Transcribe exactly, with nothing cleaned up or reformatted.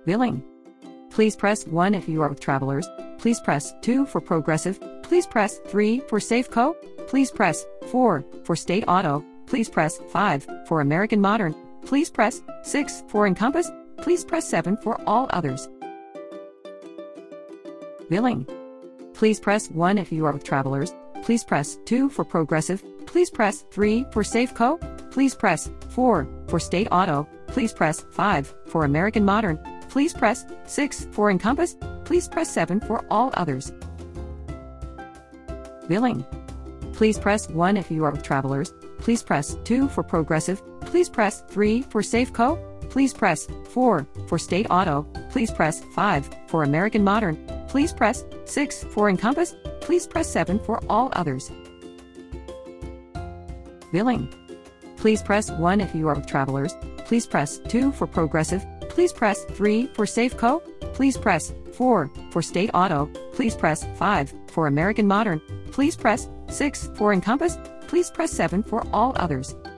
Billing. Please press one if you are with Travelers. Please press two for Progressive. Please press three for Safeco. Please press four for State Auto. Please press five for American Modern. Please press six for Encompass. Please press seven for all others. Billing. Please press one if you are with Travelers. Please press two for Progressive. Please press three for Safeco. Please press four for State Auto. Please press five for American Modern. Please press six for Encompass. Please press seven for all others. Billing. Please press one if you are with Travelers. Please press two for Progressive. Please press three for Safeco. Please press four for State Auto. Please press five for American Modern. Please press six for Encompass. Please press seven for all others. Billing. Please press one if you are with Travelers. Please press two for Progressive. Please press three for Safeco. Please press four for State Auto. Please press five for American Modern. Please press six for Encompass. Please press seven for all others.